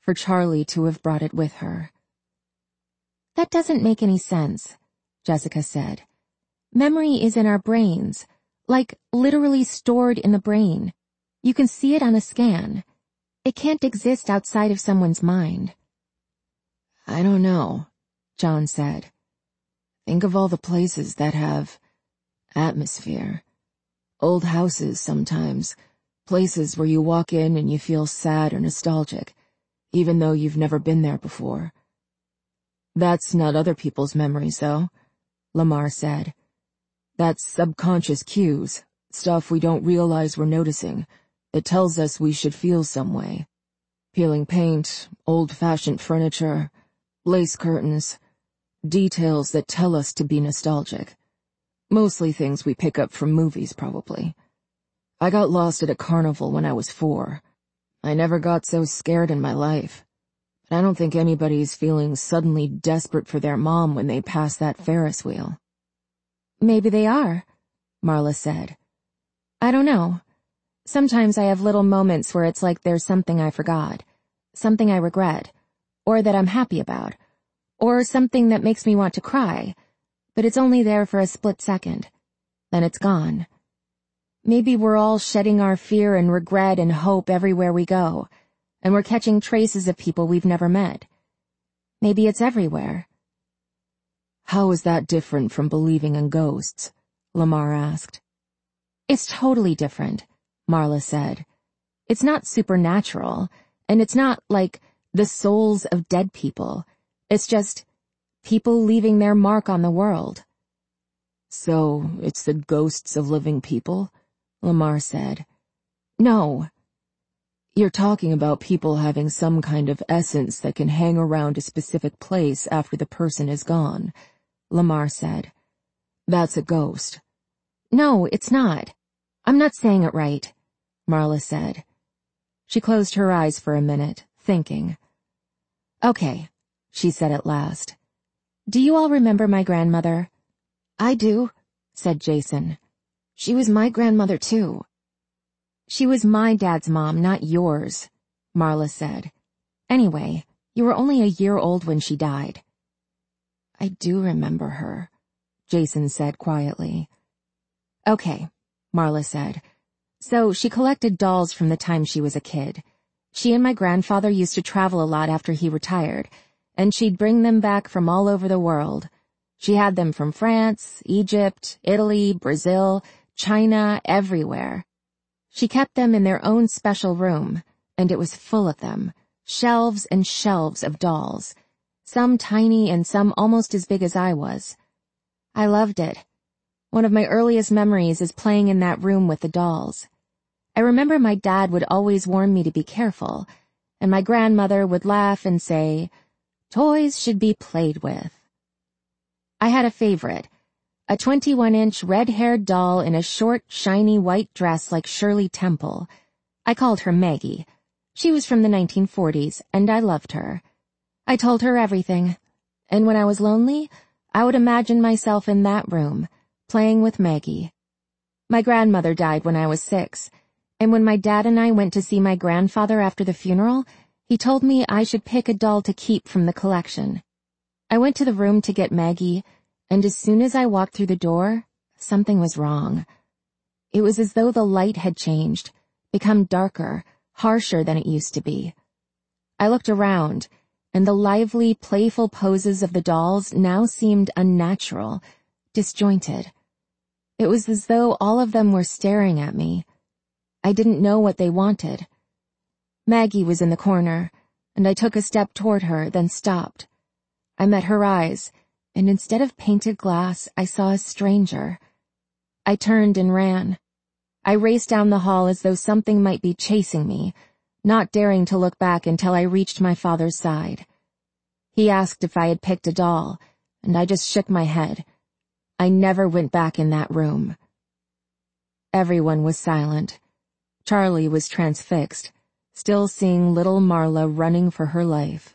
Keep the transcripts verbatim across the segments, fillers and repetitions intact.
for Charlie to have brought it with her. "That doesn't make any sense," Jessica said. "Memory is in our brains, like literally stored in the brain. You can see it on a scan. It can't exist outside of someone's mind." "I don't know," John said. "Think of all the places that have atmosphere. Old houses sometimes, places where you walk in and you feel sad or nostalgic, even though you've never been there before." "That's not other people's memories, though," Lamar said. "That's subconscious cues, stuff we don't realize we're noticing, that tells us we should feel some way. Peeling paint, old-fashioned furniture, lace curtains, details that tell us to be nostalgic. Mostly things we pick up from movies, probably. I got lost at a carnival when I was four. I never got so scared in my life. But I don't think anybody's feeling suddenly desperate for their mom when they pass that Ferris wheel." "Maybe they are," Marla said. "I don't know. Sometimes I have little moments where it's like there's something I forgot, something I regret, or that I'm happy about, or something that makes me want to cry, but it's only there for a split second. Then it's gone. Maybe we're all shedding our fear and regret and hope everywhere we go, and we're catching traces of people we've never met. Maybe it's everywhere." "How is that different from believing in ghosts?" Lamar asked. "It's totally different," Marla said. "It's not supernatural, and it's not like the souls of dead people. It's just people leaving their mark on the world." "So, it's the ghosts of living people?" Lamar said. "No." "You're talking about people having some kind of essence that can hang around a specific place after the person is gone," Lamar said. "That's a ghost." "No, it's not. I'm not saying it right," Marla said. She closed her eyes for a minute, thinking. "Okay," she said at last. "Do you all remember my grandmother?" "I do," said Jason. "She was my grandmother, too." "She was my dad's mom, not yours," Marla said. "Anyway, you were only a year old when she died." "I do remember her," Jason said quietly. "Okay," Marla said. "So she collected dolls from the time she was a kid. She and my grandfather used to travel a lot after he retired, and she'd bring them back from all over the world. She had them from France, Egypt, Italy, Brazil, China, everywhere. She kept them in their own special room, and it was full of them, shelves and shelves of dolls, some tiny and some almost as big as I was. I loved it. One of my earliest memories is playing in that room with the dolls. I remember my dad would always warn me to be careful, and my grandmother would laugh and say, 'Toys should be played with.' I had a favorite, a twenty-one inch red-haired doll in a short, shiny white dress like Shirley Temple. I called her Maggie. She was from the nineteen forties, and I loved her. I told her everything, and when I was lonely, I would imagine myself in that room, playing with Maggie. My grandmother died when I was six, and when my dad and I went to see my grandfather after the funeral, he told me I should pick a doll to keep from the collection. I went to the room to get Maggie, and as soon as I walked through the door, something was wrong. It was as though the light had changed, become darker, harsher than it used to be. I looked around, and the lively, playful poses of the dolls now seemed unnatural, disjointed. It was as though all of them were staring at me. I didn't know what they wanted. Maggie was in the corner, and I took a step toward her, then stopped. I met her eyes, and instead of painted glass, I saw a stranger. I turned and ran. I raced down the hall as though something might be chasing me, not daring to look back until I reached my father's side. He asked if I had picked a doll, and I just shook my head. I never went back in that room. Everyone was silent. Charlie was transfixed, still seeing little Marla running for her life.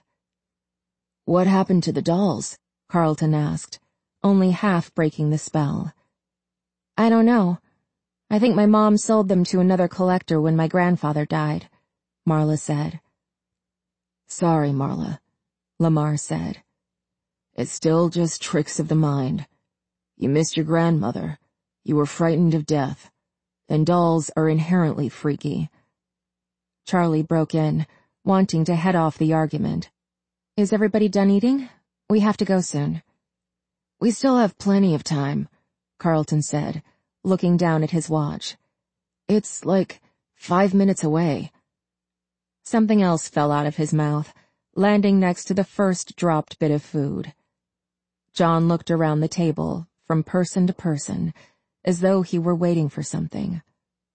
"What happened to the dolls?" Carlton asked, only half breaking the spell. "I don't know. I think my mom sold them to another collector when my grandfather died," Marla said. sorry, Marla, Lamar said. It's still just tricks of the mind. You missed your grandmother. You were frightened of death. And dolls are inherently freaky. Charlie broke in, wanting to head off the argument. Is everybody done eating? We have to go soon. We still have plenty of time, Carlton said, looking down at his watch. It's like five minutes away. Something else fell out of his mouth, landing next to the first dropped bit of food. John looked around the table, from person to person, as though he were waiting for something.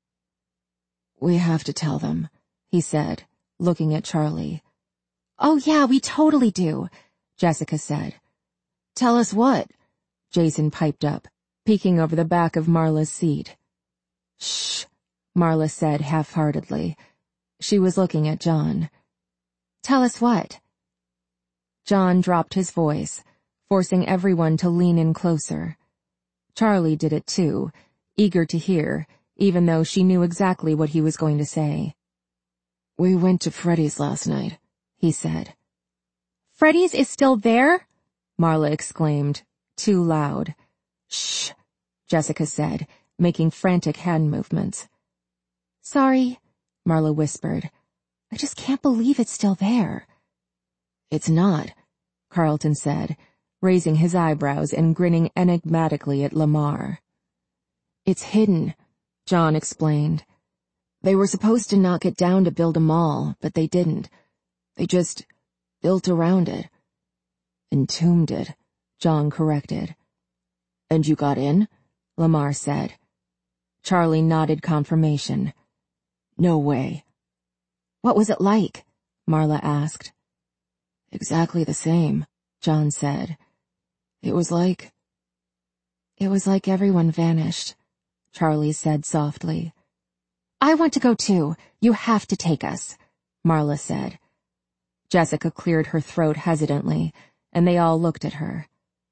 We have to tell them, he said, looking at Charlie. Oh yeah, we totally do, Jessica said. Tell us what? Jason piped up, peeking over the back of Marla's seat. Shh, Marla said half-heartedly. She was looking at John. Tell us what? John dropped his voice, forcing everyone to lean in closer. Charlie did it too, eager to hear, even though she knew exactly what he was going to say. We went to Freddy's last night, he said. Freddy's is still there? Marla exclaimed, too loud. Shh, Jessica said, making frantic hand movements. Sorry, Marla whispered. I just can't believe it's still there. It's not, Carlton said, raising his eyebrows and grinning enigmatically at Lamar. It's hidden, John explained. They were supposed to knock it down to build a mall, but they didn't. They just built around it. Entombed it, John corrected. And you got in? Lamar said. Charlie nodded confirmation. No way. What was it like? Marla asked. Exactly the same, John said. It was like... It was like everyone vanished, Charlie said softly. I want to go too. You have to take us, Marla said. Jessica cleared her throat hesitantly, and they all looked at her.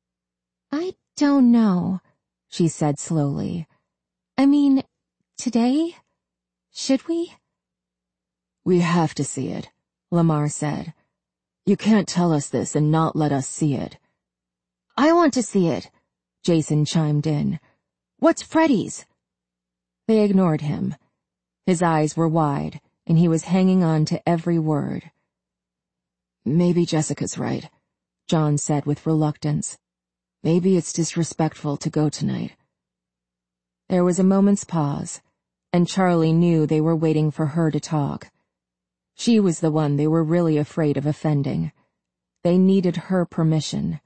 I don't know, she said slowly. I mean, today? Should we? We have to see it, Lamar said. You can't tell us this and not let us see it. I want to see it, Jason chimed in. What's Freddy's? They ignored him. His eyes were wide, and he was hanging on to every word. Maybe Jessica's right, John said with reluctance. Maybe it's disrespectful to go tonight. There was a moment's pause, and Charlie knew they were waiting for her to talk. She was the one they were really afraid of offending. They needed her permission.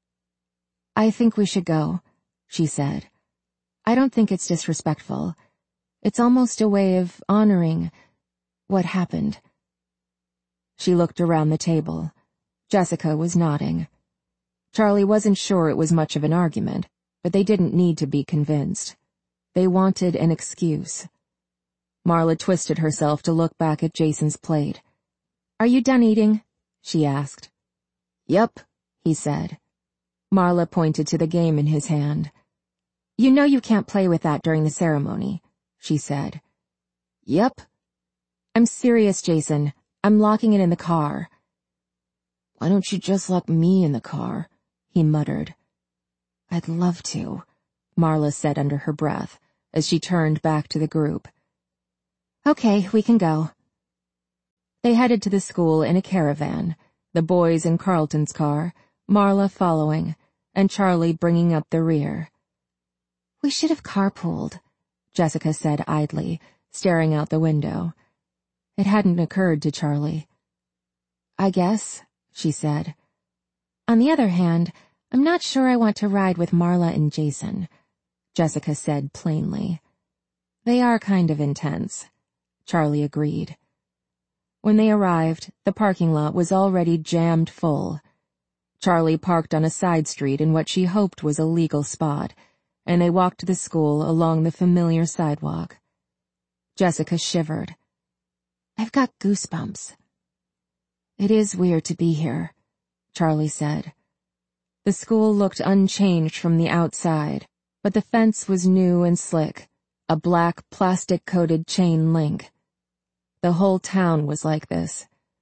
I think we should go, she said. I don't think it's disrespectful. It's almost a way of honoring what happened. She looked around the table. Jessica was nodding. Charlie wasn't sure it was much of an argument, but they didn't need to be convinced. They wanted an excuse. Marla twisted herself to look back at Jason's plate. Are you done eating? She asked. Yep, he said. Marla pointed to the game in his hand. You know you can't play with that during the ceremony, she said. Yep. I'm serious, Jason. I'm locking it in the car. Why don't you just lock me in the car? He muttered. I'd love to, Marla said under her breath, as she turned back to the group. Okay, we can go. They headed to the school in a caravan, the boys in Carlton's car, Marla following, and Charlie bringing up the rear. We should have carpooled, Jessica said idly, staring out the window. It hadn't occurred to Charlie. I guess, she said. On the other hand, I'm not sure I want to ride with Marla and Jason, Jessica said plainly. They are kind of intense, Charlie agreed. When they arrived, the parking lot was already jammed full. Charlie parked on a side street in what she hoped was a legal spot, and they walked to the school along the familiar sidewalk. Jessica shivered. I've got goosebumps. It is weird to be here, Charlie said. The school looked unchanged from the outside, but the fence was new and slick, a black plastic-coated chain link. The whole town was like this,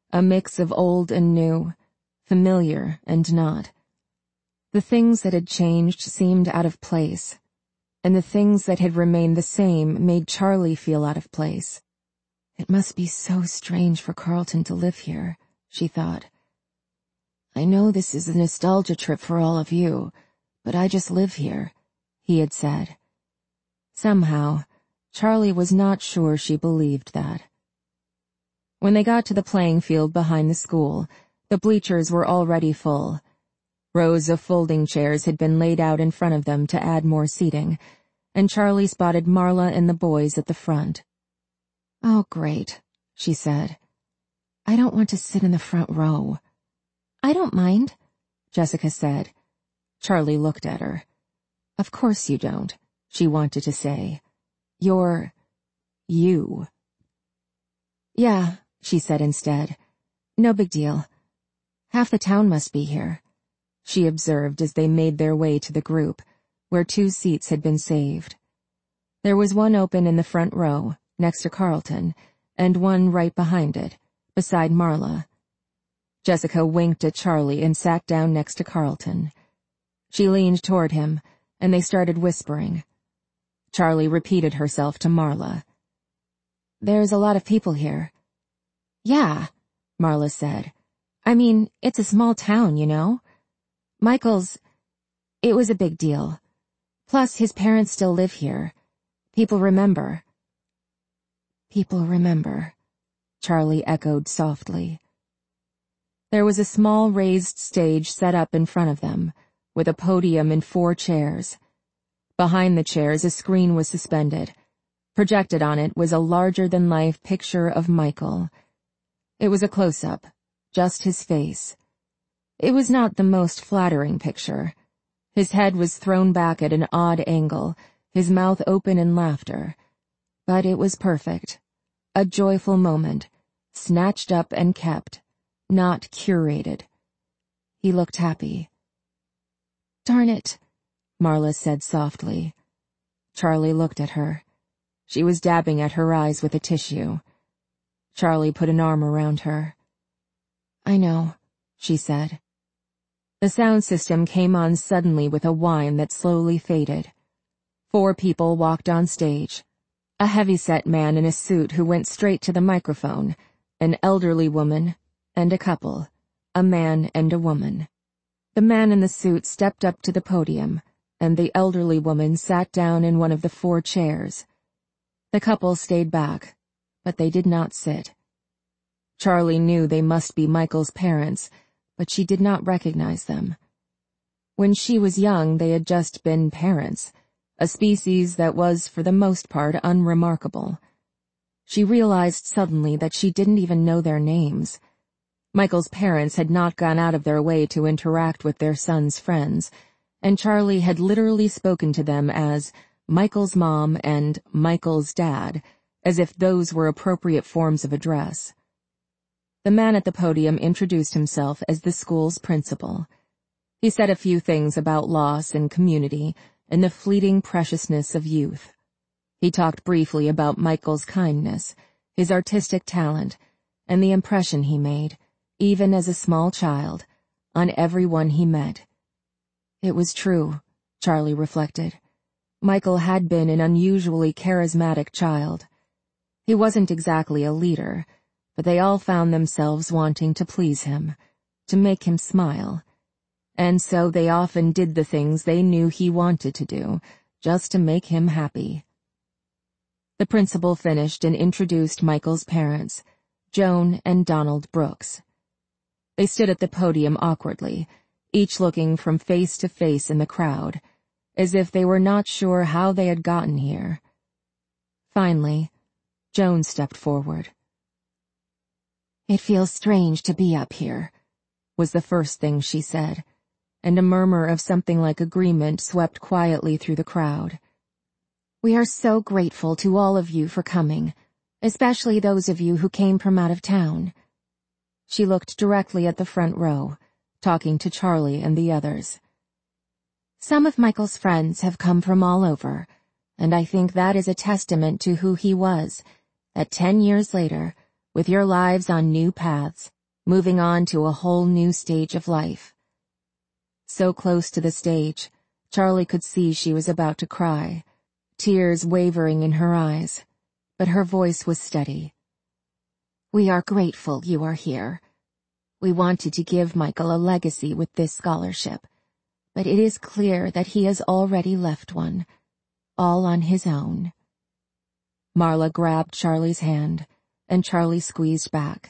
a mix of old and new, familiar and not. The things that had changed seemed out of place, and the things that had remained the same made Charlie feel out of place. It must be so strange for Carlton to live here, she thought. I know this is a nostalgia trip for all of you, but I just live here, he had said. Somehow, Charlie was not sure she believed that. When they got to the playing field behind the school, the bleachers were already full. Rows of folding chairs had been laid out in front of them to add more seating, and Charlie spotted Marla and the boys at the front. Oh, great, she said. I don't want to sit in the front row. I don't mind, Jessica said. Charlie looked at her. Of course you don't, she wanted to say. You're... you. Yeah, she said instead. No big deal. Half the town must be here, she observed as they made their way to the group, where two seats had been saved. There was one open in the front row, next to Carlton, and one right behind it, beside Marla. Jessica winked at Charlie and sat down next to Carlton. She leaned toward him, and they started whispering. Charlie repeated herself to Marla. There's a lot of people here. Yeah, Marla said. I mean, it's a small town, you know. Michael's... It was a big deal. Plus, his parents still live here. People remember. People remember, Charlie echoed softly. There was a small raised stage set up in front of them, with a podium and four chairs. Behind the chairs, a screen was suspended. Projected on it was a larger-than-life picture of Michael. It was a close-up, just his face. It was not the most flattering picture. His head was thrown back at an odd angle, his mouth open in laughter. But it was perfect. A joyful moment, snatched up and kept, not curated. He looked happy. Darn it, Marla said softly. Charlie looked at her. She was dabbing at her eyes with a tissue. Charlie put an arm around her. I know, she said. The sound system came on suddenly with a whine that slowly faded. Four people walked on stage. A heavy-set man in a suit who went straight to the microphone, an elderly woman, and a couple, a man and a woman. The man in the suit stepped up to the podium, and the elderly woman sat down in one of the four chairs. The couple stayed back, but they did not sit. Charlie knew they must be Michael's parents, but she did not recognize them. When she was young, they had just been parents, a species that was, for the most part, unremarkable. She realized suddenly that she didn't even know their names. Michael's parents had not gone out of their way to interact with their son's friends, and Charlie had literally spoken to them as Michael's mom and Michael's dad, as if those were appropriate forms of address. The man at the podium introduced himself as the school's principal. He said a few things about loss and community and the fleeting preciousness of youth. He talked briefly about Michael's kindness, his artistic talent, and the impression he made, even as a small child, on everyone he met. It was true, Charlie reflected. Michael had been an unusually charismatic child. He wasn't exactly a leader, but they all found themselves wanting to please him, to make him smile. And so they often did the things they knew he wanted to do, just to make him happy. The principal finished and introduced Michael's parents, Joan and Donald Brooks. They stood at the podium awkwardly, each looking from face to face in the crowd, as if they were not sure how they had gotten here. Finally, Joan stepped forward. It feels strange to be up here, was the first thing she said, and a murmur of something like agreement swept quietly through the crowd. We are so grateful to all of you for coming, especially those of you who came from out of town. She looked directly at the front row, talking to Charlie and the others. Some of Michael's friends have come from all over, and I think that is a testament to who he was, that ten years later, with your lives on new paths, moving on to a whole new stage of life. So close to the stage, Charlie could see she was about to cry, tears wavering in her eyes, but her voice was steady. "We are grateful you are here. We wanted to give Michael a legacy with this scholarship, but it is clear that he has already left one, all on his own." Marla grabbed Charlie's hand, and Charlie squeezed back.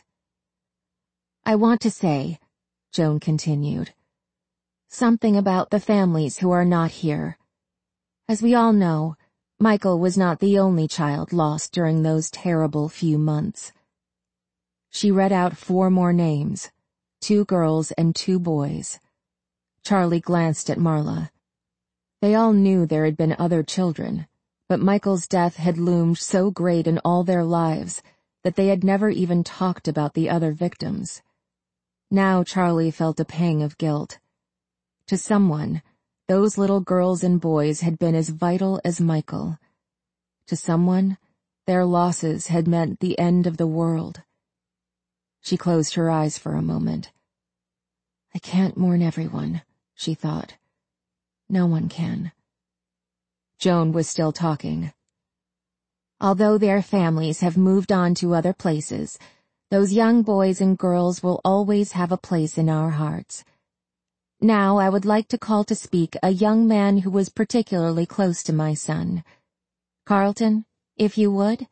"I want to say," Joan continued, "something about the families who are not here. As we all know, Michael was not the only child lost during those terrible few months." She read out four more names, two girls and two boys. Charlie glanced at Marla. They all knew there had been other children, but Michael's death had loomed so great in all their lives that they had never even talked about the other victims. Now Charlie felt a pang of guilt. To someone, those little girls and boys had been as vital as Michael. To someone, their losses had meant the end of the world. She closed her eyes for a moment. "I can't mourn everyone," she thought. "No one can." Joan was still talking. "Although their families have moved on to other places, those young boys and girls will always have a place in our hearts. Now I would like to call to speak a young man who was particularly close to my son. Carlton, if you would."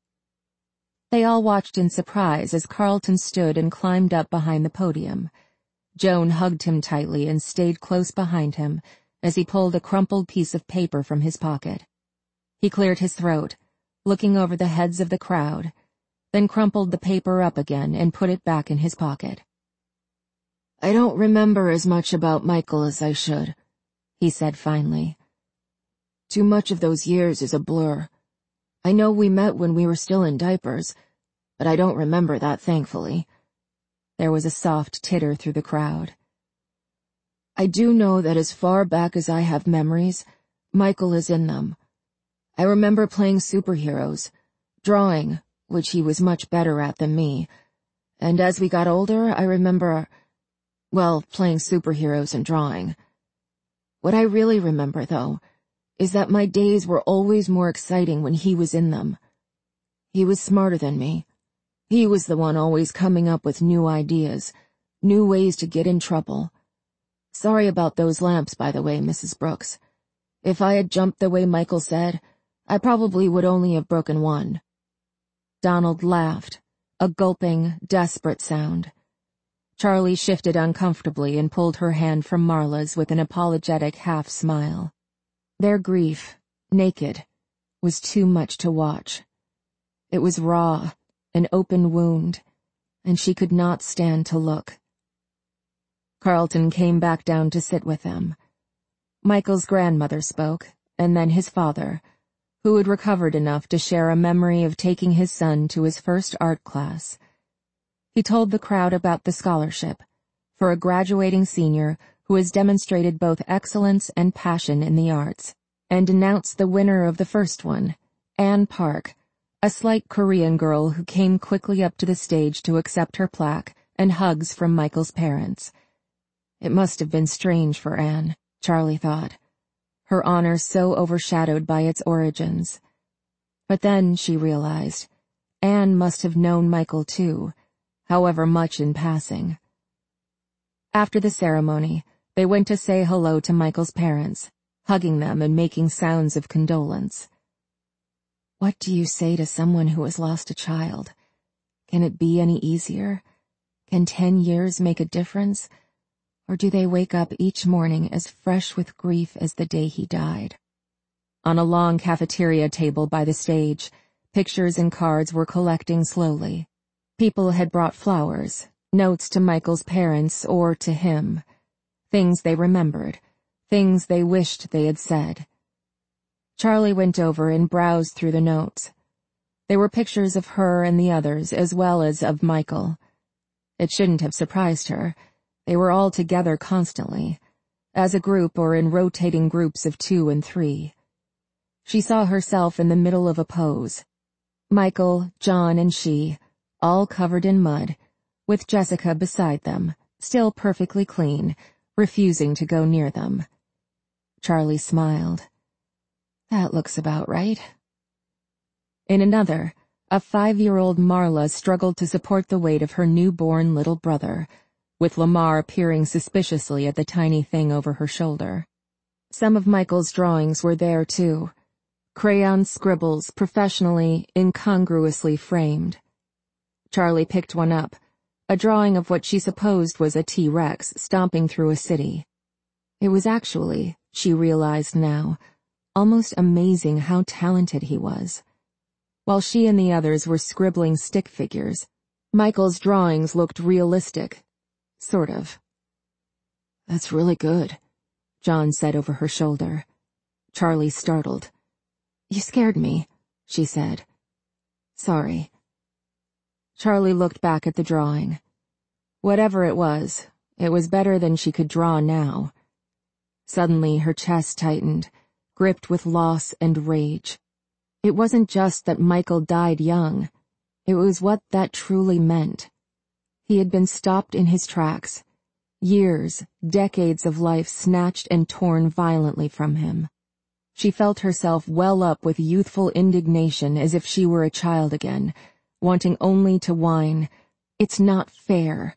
They all watched in surprise as Carlton stood and climbed up behind the podium. Joan hugged him tightly and stayed close behind him as he pulled a crumpled piece of paper from his pocket. He cleared his throat, looking over the heads of the crowd, then crumpled the paper up again and put it back in his pocket. "I don't remember as much about Michael as I should," he said finally. "Too much of those years is a blur. I know we met when we were still in diapers, but I don't remember that, thankfully." There was a soft titter through the crowd. "I do know that as far back as I have memories, Michael is in them. I remember playing superheroes, drawing, which he was much better at than me, and as we got older, I remember, well, playing superheroes and drawing. What I really remember, though, is that my days were always more exciting when he was in them. He was smarter than me. He was the one always coming up with new ideas, new ways to get in trouble. Sorry about those lamps, by the way, Missus Brooks. If I had jumped the way Michael said, I probably would only have broken one." Donald laughed, a gulping, desperate sound. Charlie shifted uncomfortably and pulled her hand from Marla's with an apologetic half-smile. Their grief, naked, was too much to watch. It was raw, an open wound, and she could not stand to look. Carlton came back down to sit with them. Michael's grandmother spoke, and then his father, who had recovered enough to share a memory of taking his son to his first art class. He told the crowd about the scholarship, for a graduating senior who has demonstrated both excellence and passion in the arts, and announced the winner of the first one, Anne Park, a slight Korean girl who came quickly up to the stage to accept her plaque and hugs from Michael's parents. It must have been strange for Anne, Charlie thought, her honor so overshadowed by its origins. But then, she realized, Anne must have known Michael too, however much in passing. After the ceremony, they went to say hello to Michael's parents, hugging them and making sounds of condolence. What do you say to someone who has lost a child? Can it be any easier? Can ten years make a difference? Or do they wake up each morning as fresh with grief as the day he died? On a long cafeteria table by the stage, pictures and cards were collecting slowly. People had brought flowers, notes to Michael's parents or to him. Things they remembered, things they wished they had said. Charlie went over and browsed through the notes. There were pictures of her and the others as well as of Michael. It shouldn't have surprised her. They were all together constantly, as a group or in rotating groups of two and three. She saw herself in the middle of a pose. Michael, John, and she, all covered in mud, with Jessica beside them, still perfectly clean, refusing to go near them. Charlie smiled. That looks about right. In another, a five-year-old Marla struggled to support the weight of her newborn little brother, with Lamar peering suspiciously at the tiny thing over her shoulder. Some of Michael's drawings were there, too. Crayon scribbles professionally, incongruously framed. Charlie picked one up, a drawing of what she supposed was a T-Rex stomping through a city. It was actually, she realized now, almost amazing how talented he was. While she and the others were scribbling stick figures, Michael's drawings looked realistic. Sort of. That's really good, John said over her shoulder. Charlie startled. You scared me, she said. Sorry. Charlie looked back at the drawing. Whatever it was, it was better than she could draw now. Suddenly her chest tightened, gripped with loss and rage. It wasn't just that Michael died young. It was what that truly meant. He had been stopped in his tracks. Years, decades of life snatched and torn violently from him. She felt herself well up with youthful indignation as if she were a child again, wanting only to whine, "It's not fair."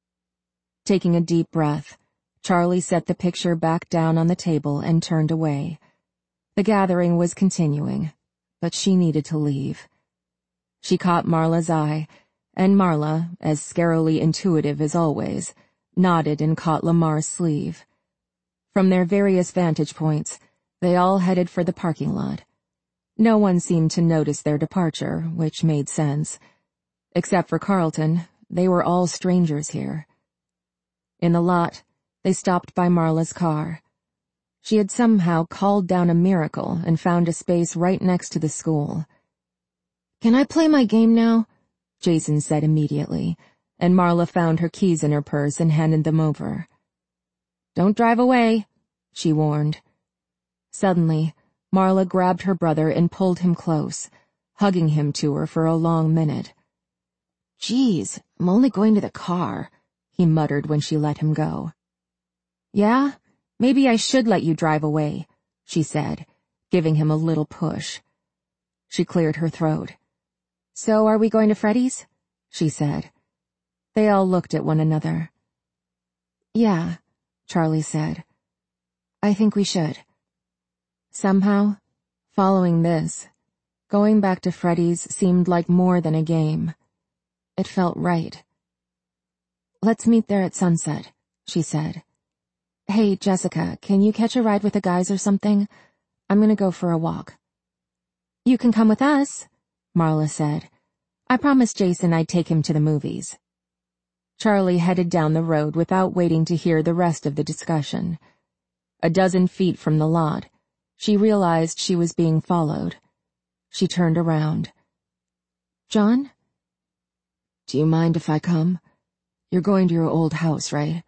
Taking a deep breath, Charlie set the picture back down on the table and turned away. The gathering was continuing, but she needed to leave. She caught Marla's eye, and Marla, as scarily intuitive as always, nodded and caught Lamar's sleeve. From their various vantage points, they all headed for the parking lot. No one seemed to notice their departure, which made sense. Except for Carlton, they were all strangers here. In the lot, they stopped by Marla's car. She had somehow called down a miracle and found a space right next to the school. "Can I play my game now?" Jason said immediately, and Marla found her keys in her purse and handed them over. "Don't drive away," she warned. Suddenly, Marla grabbed her brother and pulled him close, hugging him to her for a long minute. "Geez, I'm only going to the car," he muttered when she let him go. "Yeah? Maybe I should let you drive away," she said, giving him a little push. She cleared her throat. "So are we going to Freddy's?" she said. They all looked at one another. "Yeah," Charlie said. "I think we should." Somehow, following this, going back to Freddy's seemed like more than a game. It felt right. "Let's meet there at sunset," she said. "Hey, Jessica, can you catch a ride with the guys or something? I'm gonna go for a walk." "You can come with us," Marla said. "I promised Jason I'd take him to the movies." Charlie headed down the road without waiting to hear the rest of the discussion. A dozen feet from the lot, she realized she was being followed. She turned around. "John? Do you mind if I come? You're going to your old house, right?"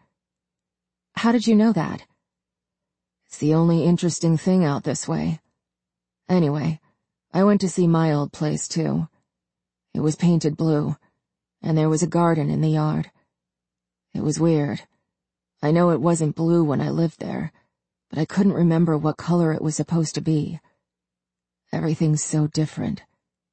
"How did you know that?" "It's the only interesting thing out this way. Anyway, I went to see my old place, too. It was painted blue, and there was a garden in the yard. It was weird. I know it wasn't blue when I lived there, but I couldn't remember what color it was supposed to be. Everything's so different."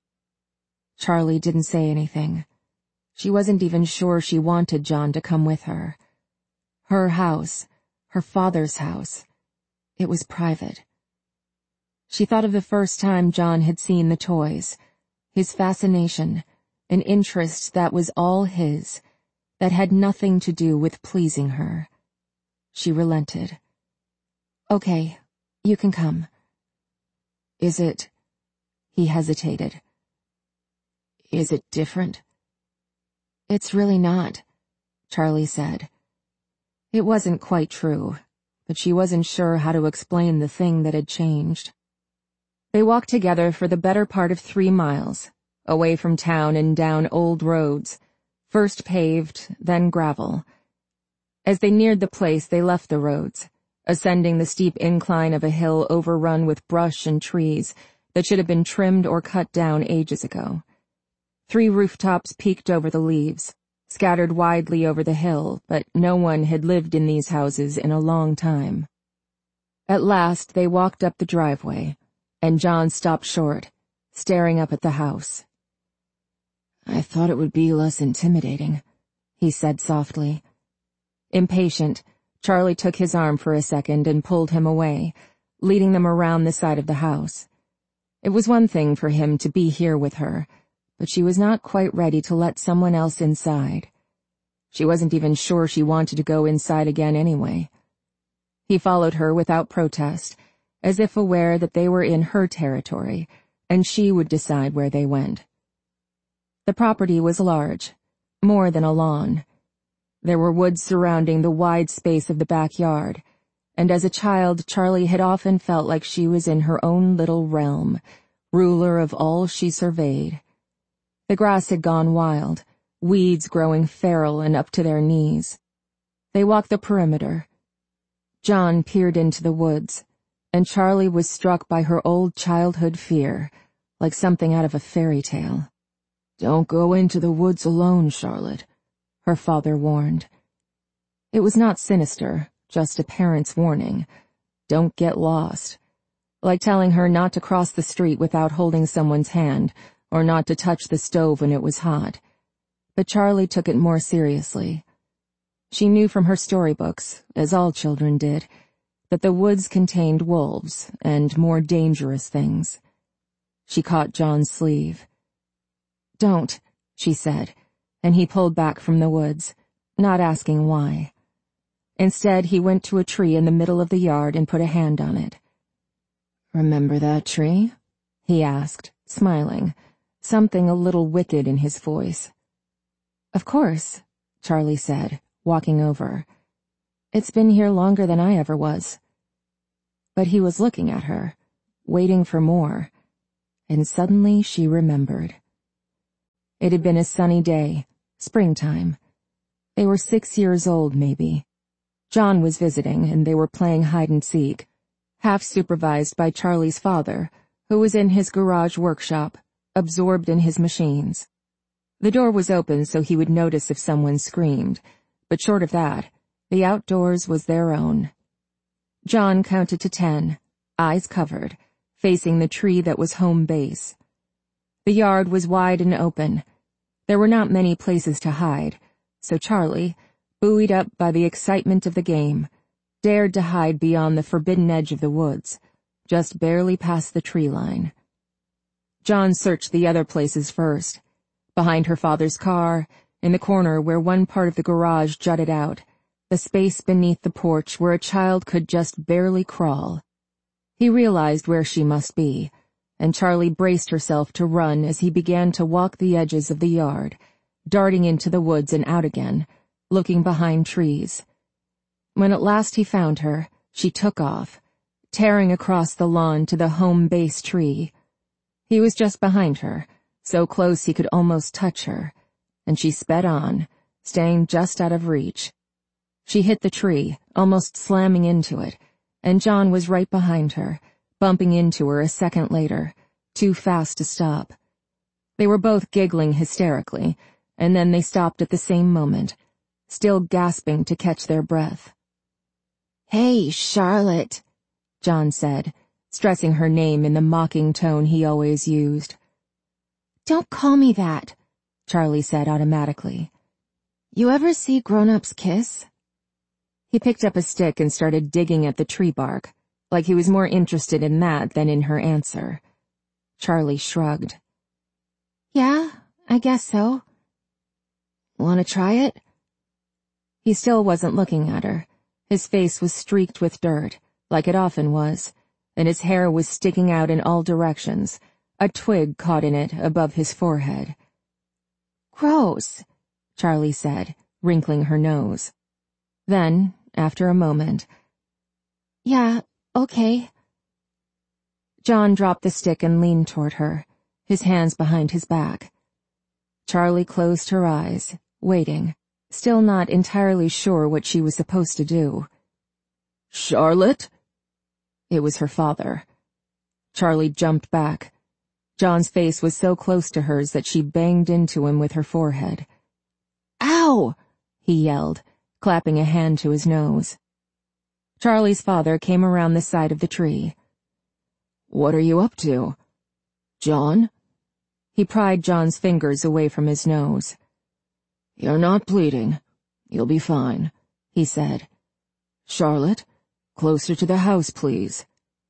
Charlie didn't say anything. She wasn't even sure she wanted John to come with her. Her house, her father's house. It was private. She thought of the first time John had seen the toys, his fascination, an interest that was all his, that had nothing to do with pleasing her. She relented. "Okay, you can come." "Is it—" He hesitated. "Is it different?" "It's really not," Charlie said. It wasn't quite true, but she wasn't sure how to explain the thing that had changed. They walked together for the better part of three miles, away from town and down old roads, first paved, then gravel. As they neared the place, they left the roads, ascending the steep incline of a hill overrun with brush and trees that should have been trimmed or cut down ages ago. Three rooftops peeked over the leaves, scattered widely over the hill, but no one had lived in these houses in a long time. At last they walked up the driveway, and John stopped short, staring up at the house. "I thought it would be less intimidating," he said softly. Impatient, Charlie took his arm for a second and pulled him away, leading them around the side of the house. It was one thing for him to be here with her, but she was not quite ready to let someone else inside. She wasn't even sure she wanted to go inside again anyway. He followed her without protest, as if aware that they were in her territory, and she would decide where they went. The property was large, more than a lawn. There were woods surrounding the wide space of the backyard, and as a child Charlie had often felt like she was in her own little realm, ruler of all she surveyed. The grass had gone wild, weeds growing feral and up to their knees. They walked the perimeter. John peered into the woods, and Charlie was struck by her old childhood fear, like something out of a fairy tale. "Don't go into the woods alone, Charlotte," her father warned. It was not sinister, just a parent's warning. Don't get lost. Like telling her not to cross the street without holding someone's hand, or not to touch the stove when it was hot. But Charlie took it more seriously. She knew from her storybooks, as all children did, that the woods contained wolves and more dangerous things. She caught John's sleeve. "Don't," she said, and he pulled back from the woods, not asking why. Instead, he went to a tree in the middle of the yard and put a hand on it. "Remember that tree?" he asked, smiling, something a little wicked in his voice. "Of course," Charlie said, walking over. "It's been here longer than I ever was." But he was looking at her, waiting for more, and suddenly she remembered. It had been a sunny day, springtime. They were six years old, maybe. John was visiting, and they were playing hide-and-seek, half-supervised by Charlie's father, who was in his garage workshop, absorbed in his machines. The door was open so he would notice if someone screamed, but short of that, the outdoors was their own. John counted to ten, eyes covered, facing the tree that was home base. The yard was wide and open. There were not many places to hide, so Charlie, buoyed up by the excitement of the game, dared to hide beyond the forbidden edge of the woods, just barely past the tree line. John searched the other places first, behind her father's car, in the corner where one part of the garage jutted out, the space beneath the porch where a child could just barely crawl. He realized where she must be, and Charlie braced herself to run as he began to walk the edges of the yard, darting into the woods and out again, looking behind trees. When at last he found her, she took off, tearing across the lawn to the home base tree. He was just behind her, so close he could almost touch her, and she sped on, staying just out of reach. She hit the tree, almost slamming into it, and John was right behind her, bumping into her a second later, too fast to stop. They were both giggling hysterically, and then they stopped at the same moment, still gasping to catch their breath. "Hey, Charlotte," John said, stressing her name in the mocking tone he always used. "Don't call me that," Charlie said automatically. "You ever see grown-ups kiss?" He picked up a stick and started digging at the tree bark, like he was more interested in that than in her answer. Charlie shrugged. "Yeah, I guess so." "Want to try it?" He still wasn't looking at her. His face was streaked with dirt, like it often was, and his hair was sticking out in all directions, a twig caught in it above his forehead. "Gross," Charlie said, wrinkling her nose. Then, after a moment, "Yeah, okay." John dropped the stick and leaned toward her, his hands behind his back. Charlie closed her eyes, waiting, still not entirely sure what she was supposed to do. "Charlotte?" It was her father. Charlie jumped back. John's face was so close to hers that she banged into him with her forehead. Ow! He yelled, clapping a hand to his nose. Charlie's father came around the side of the tree. What are you up to? John? He pried John's fingers away from his nose. You're not bleeding. You'll be fine, he said. Charlotte, closer to the house, please.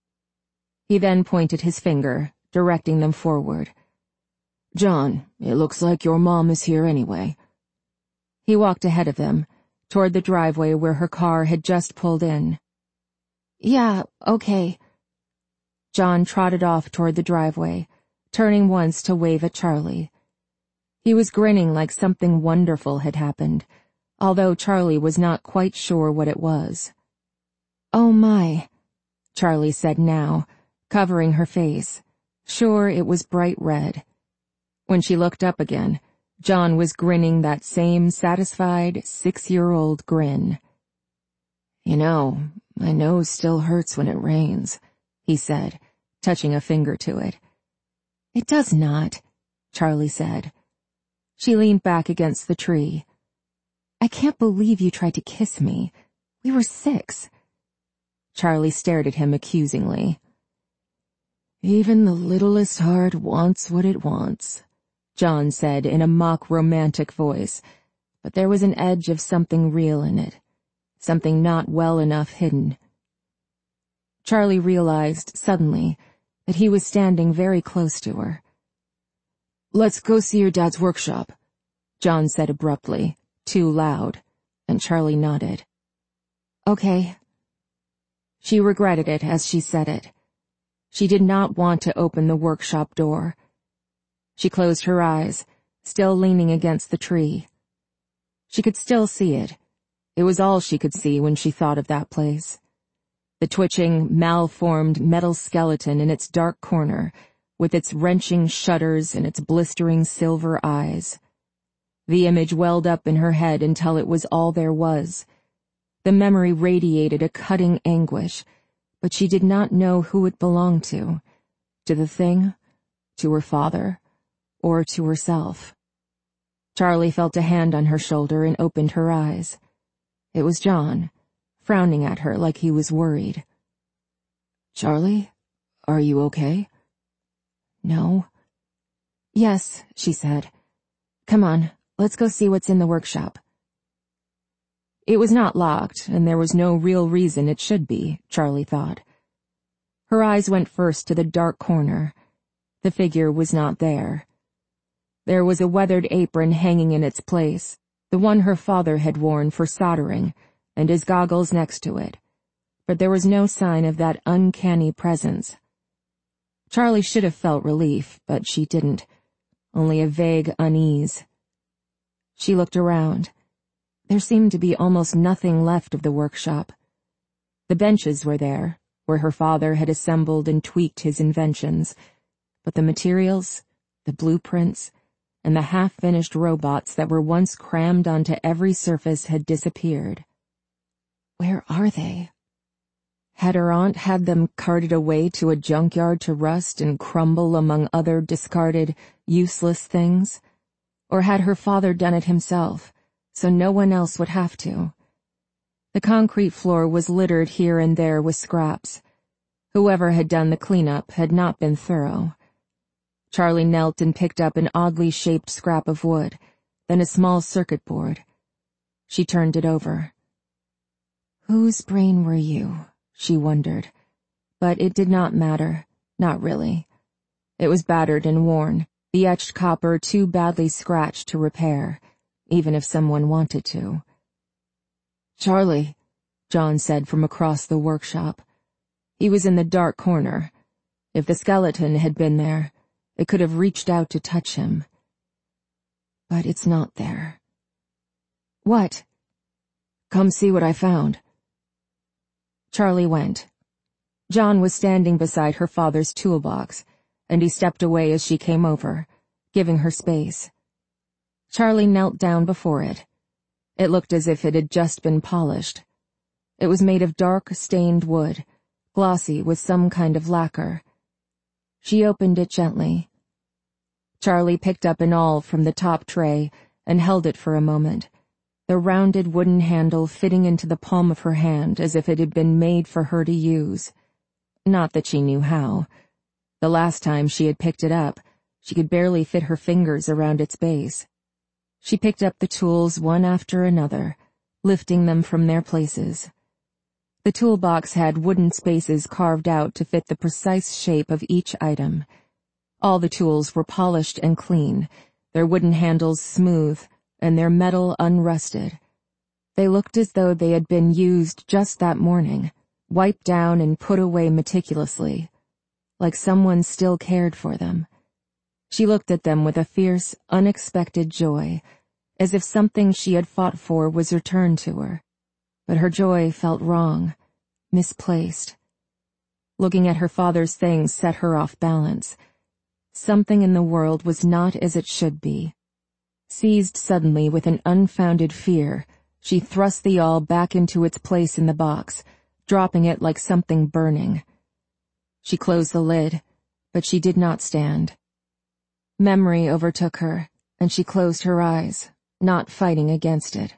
He then pointed his finger, directing them forward. John, it looks like your mom is here anyway. He walked ahead of them, toward the driveway where her car had just pulled in. Yeah, okay. John trotted off toward the driveway, turning once to wave at Charlie. He was grinning like something wonderful had happened, although Charlie was not quite sure what it was. Oh my, Charlie said now, covering her face, sure it was bright red. When she looked up again, John was grinning that same satisfied six-year-old grin. You know, my nose still hurts when it rains, he said, touching a finger to it. It does not, Charlie said. She leaned back against the tree. I can't believe you tried to kiss me. We were six. Charlie stared at him accusingly. Even the littlest heart wants what it wants, John said in a mock romantic voice, but there was an edge of something real in it, something not well enough hidden. Charlie realized, suddenly, that he was standing very close to her. Let's go see your dad's workshop, John said abruptly, too loud, and Charlie nodded. Okay. She regretted it as she said it. She did not want to open the workshop door. She closed her eyes, still leaning against the tree. She could still see it. It was all she could see when she thought of that place. The twitching, malformed metal skeleton in its dark corner, with its wrenching shutters and its blistering silver eyes. The image welled up in her head until it was all there was. The memory radiated a cutting anguish, but she did not know who it belonged to. To the thing, to her father, or to herself. Charlie felt a hand on her shoulder and opened her eyes. It was John, frowning at her like he was worried. Charlie, are you okay? No. Yes, she said. Come on, let's go see what's in the workshop. It was not locked, and there was no real reason it should be, Charlie thought. Her eyes went first to the dark corner. The figure was not there. There was a weathered apron hanging in its place, the one her father had worn for soldering, and his goggles next to it. But there was no sign of that uncanny presence. Charlie should have felt relief, but she didn't. Only a vague unease. She looked around. There seemed to be almost nothing left of the workshop. The benches were there, where her father had assembled and tweaked his inventions, but the materials, the blueprints, and the half-finished robots that were once crammed onto every surface had disappeared. Where are they? Had her aunt had them carted away to a junkyard to rust and crumble among other discarded, useless things? Or had her father done it himself, so no one else would have to? The concrete floor was littered here and there with scraps. Whoever had done the cleanup had not been thorough. Charlie knelt and picked up an oddly shaped scrap of wood, then a small circuit board. She turned it over. Whose brain were you? She wondered. But it did not matter, not really. It was battered and worn, the etched copper too badly scratched to repair, even if someone wanted to. Charlie, John said from across the workshop. He was in the dark corner. If the skeleton had been there, it could have reached out to touch him. But it's not there. What? Come see what I found. Charlie went. John was standing beside her father's toolbox, and he stepped away as she came over, giving her space. Charlie knelt down before it. It looked as if it had just been polished. It was made of dark, stained wood, glossy with some kind of lacquer. She opened it gently. Charlie picked up an awl from the top tray and held it for a moment, the rounded wooden handle fitting into the palm of her hand as if it had been made for her to use. Not that she knew how. The last time she had picked it up, she could barely fit her fingers around its base. She picked up the tools one after another, lifting them from their places. The toolbox had wooden spaces carved out to fit the precise shape of each item. All the tools were polished and clean, their wooden handles smooth, and their metal unrusted. They looked as though they had been used just that morning, wiped down and put away meticulously, like someone still cared for them. She looked at them with a fierce, unexpected joy, as if something she had fought for was returned to her. But her joy felt wrong, misplaced. Looking at her father's things set her off balance. Something in the world was not as it should be. Seized suddenly with an unfounded fear, she thrust the awl back into its place in the box, dropping it like something burning. She closed the lid, but she did not stand. Memory overtook her, and she closed her eyes, not fighting against it.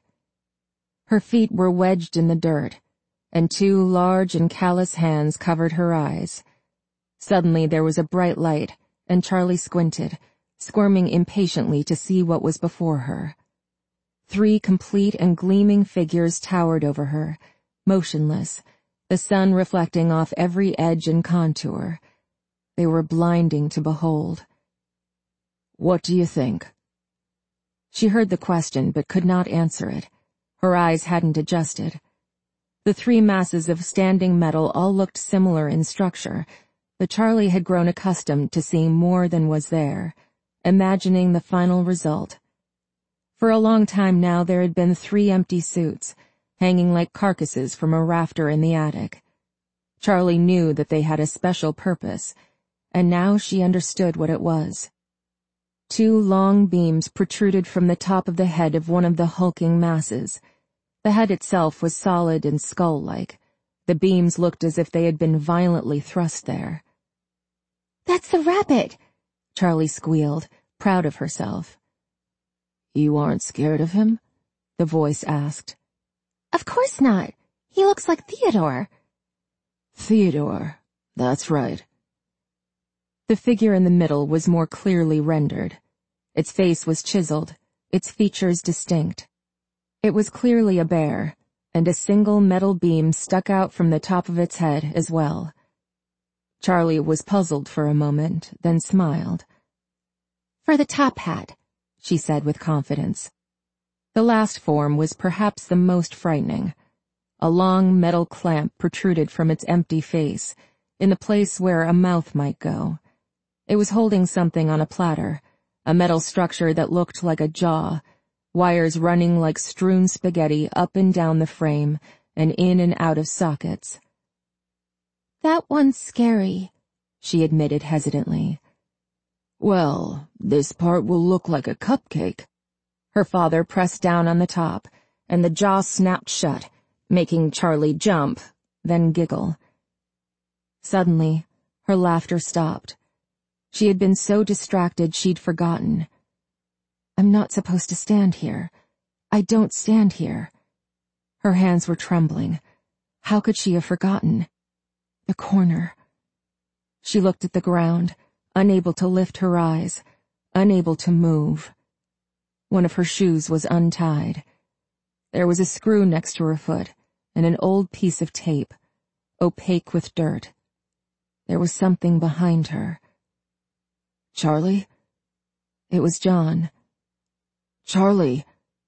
Her feet were wedged in the dirt, and two large and callous hands covered her eyes. Suddenly there was a bright light, and Charlie squinted, squirming impatiently to see what was before her. Three complete and gleaming figures towered over her, motionless, the sun reflecting off every edge and contour. They were blinding to behold. "What do you think?" She heard the question but could not answer it. Her eyes hadn't adjusted. The three masses of standing metal all looked similar in structure, but Charlie had grown accustomed to seeing more than was there, imagining the final result. For a long time now there had been three empty suits, hanging like carcasses from a rafter in the attic. Charlie knew that they had a special purpose, and now she understood what it was. Two long beams protruded from the top of the head of one of the hulking masses. The head itself was solid and skull-like. The beams looked as if they had been violently thrust there. "That's the rabbit!" Charlie squealed, proud of herself. "You aren't scared of him?" the voice asked. "Of course not. He looks like Theodore." "Theodore, that's right." The figure in the middle was more clearly rendered. Its face was chiseled, its features distinct. It was clearly a bear, and a single metal beam stuck out from the top of its head as well. Charlie was puzzled for a moment, then smiled. "For the top hat," she said with confidence. The last form was perhaps the most frightening. A long metal clamp protruded from its empty face, in the place where a mouth might go. It was holding something on a platter, a metal structure that looked like a jaw, wires running like strewn spaghetti up and down the frame and in and out of sockets. "That one's scary," she admitted hesitantly. "Well, this part will look like a cupcake." Her father pressed down on the top, and the jaw snapped shut, making Charlie jump, then giggle. Suddenly, her laughter stopped. She had been so distracted she'd forgotten. "I'm not supposed to stand here. I don't stand here." Her hands were trembling. How could she have forgotten? The corner. She looked at the ground, unable to lift her eyes, unable to move. One of her shoes was untied. There was a screw next to her foot, and an old piece of tape, opaque with dirt. There was something behind her. "Charlie?" It was John. "Charlie!"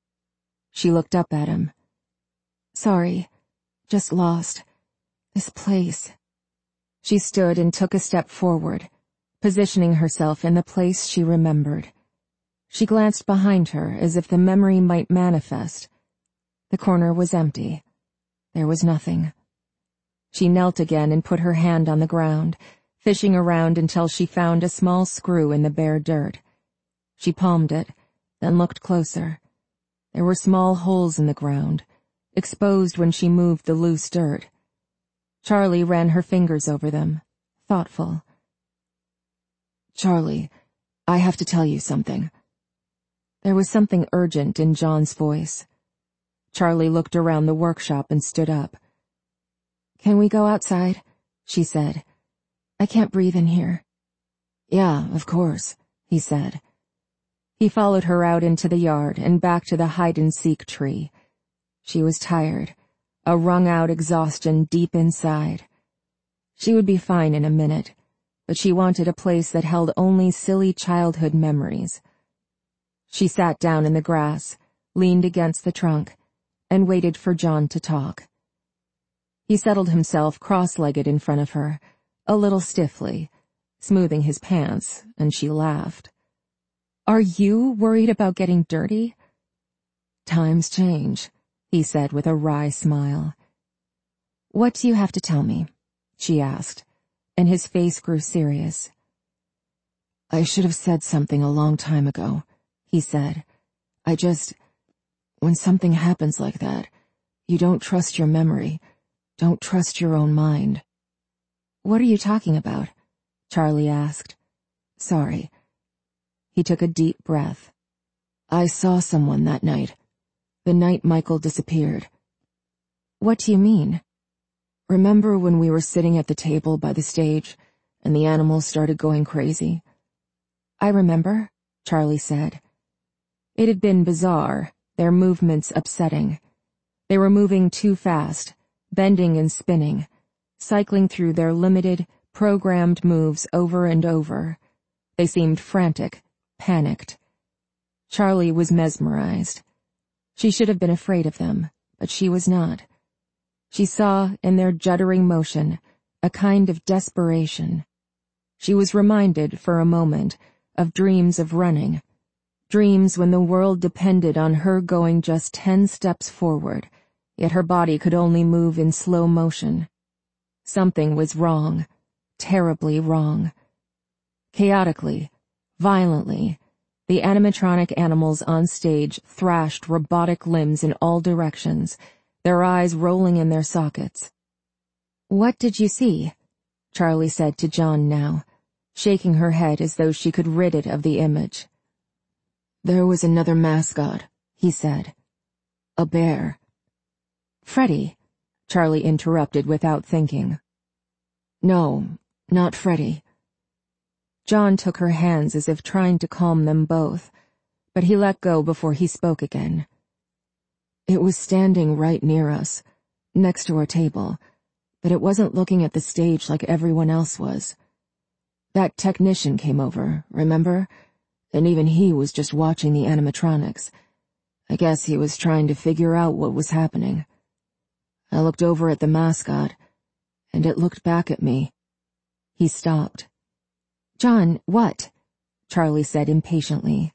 She looked up at him. "Sorry, just lost. This place." She stood and took a step forward, positioning herself in the place she remembered. She glanced behind her as if the memory might manifest. The corner was empty. There was nothing. She knelt again and put her hand on the ground, fishing around until she found a small screw in the bare dirt. She palmed it, then looked closer. There were small holes in the ground, exposed when she moved the loose dirt. Charlie ran her fingers over them, thoughtful. "Charlie, I have to tell you something." There was something urgent in John's voice. Charlie looked around the workshop and stood up. "Can we go outside?" she said. "I can't breathe in here." "Yeah, of course," he said. He followed her out into the yard and back to the hide-and-seek tree. She was tired, a wrung-out exhaustion deep inside. She would be fine in a minute, but she wanted a place that held only silly childhood memories. She sat down in the grass, leaned against the trunk, and waited for John to talk. He settled himself cross-legged in front of her, a little stiffly, smoothing his pants, and she laughed. "Are you worried about getting dirty?" "Times change," he said with a wry smile. "What do you have to tell me?" she asked, and his face grew serious. "I should have said something a long time ago," he said. "I just... When something happens like that, you don't trust your memory, don't trust your own mind." "What are you talking about?" Charlie asked. "Sorry." He took a deep breath. "I saw someone that night. The night Michael disappeared." "What do you mean?" "Remember when we were sitting at the table by the stage, and the animals started going crazy?" "I remember," Charlie said. It had been bizarre, their movements upsetting. They were moving too fast, bending and spinning, cycling through their limited, programmed moves over and over. They seemed frantic, panicked. Charlie was mesmerized. She should have been afraid of them, but she was not. She saw, in their juddering motion, a kind of desperation. She was reminded, for a moment, of dreams of running, dreams when the world depended on her going just ten steps forward, yet her body could only move in slow motion. Something was wrong, terribly wrong. Chaotically, violently, the animatronic animals on stage thrashed robotic limbs in all directions, their eyes rolling in their sockets. "What did you see?" Charlie said to John now, shaking her head as though she could rid it of the image. "There was another mascot," he said. "A bear." "Freddie," Charlie interrupted without thinking. "No, not Freddie." John took her hands as if trying to calm them both, but he let go before he spoke again. "It was standing right near us, next to our table, but it wasn't looking at the stage like everyone else was. That technician came over, remember? And even he was just watching the animatronics. I guess he was trying to figure out what was happening. I looked over at the mascot, and it looked back at me." He stopped. "John, what?" Charlie said impatiently.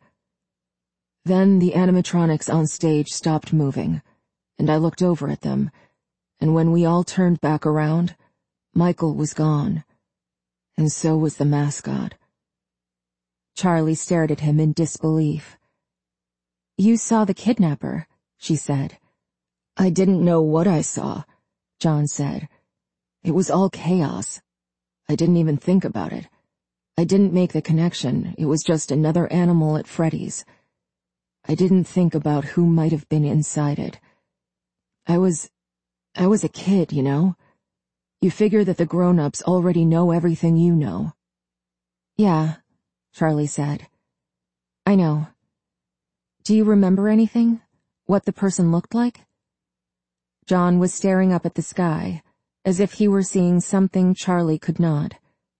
"Then the animatronics on stage stopped moving, and I looked over at them, and when we all turned back around, Michael was gone, and so was the mascot." Charlie stared at him in disbelief. "You saw the kidnapper," she said. "I didn't know what I saw," John said. "It was all chaos. I didn't even think about it. I didn't make the connection. It was just another animal at Freddy's. I didn't think about who might have been inside it. I was... I was a kid, you know? You figure that the grown-ups already know everything you know." "Yeah," Charlie said. "I know. Do you remember anything? What the person looked like?" John was staring up at the sky, as if he were seeing something Charlie could not.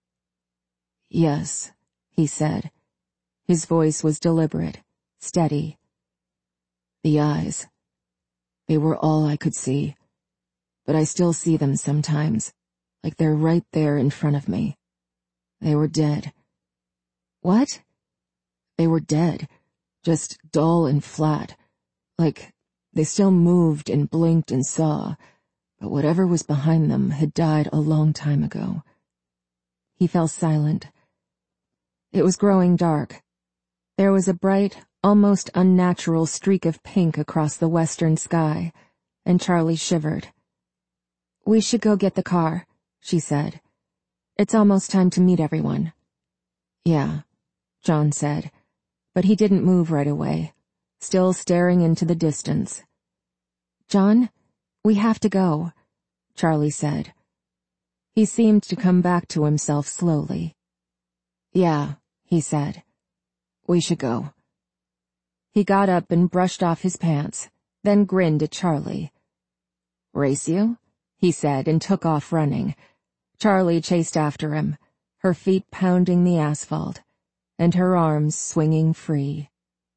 "Yes," he said. His voice was deliberate, steady. "The eyes. They were all I could see. But I still see them sometimes, like they're right there in front of me. They were dead." "What?" "They were dead, just dull and flat, like they still moved and blinked and saw, but whatever was behind them had died a long time ago." He fell silent. It was growing dark. There was a bright, almost unnatural streak of pink across the western sky, and Charlie shivered. "We should go get the car," she said. "It's almost time to meet everyone." "Yeah," John said, but he didn't move right away, still staring into the distance. "John, we have to go," Charlie said. He seemed to come back to himself slowly. "Yeah," he said. "We should go." He got up and brushed off his pants, then grinned at Charlie. "Race you?" he said, and took off running. Charlie chased after him, her feet pounding the asphalt, and her arms swinging free.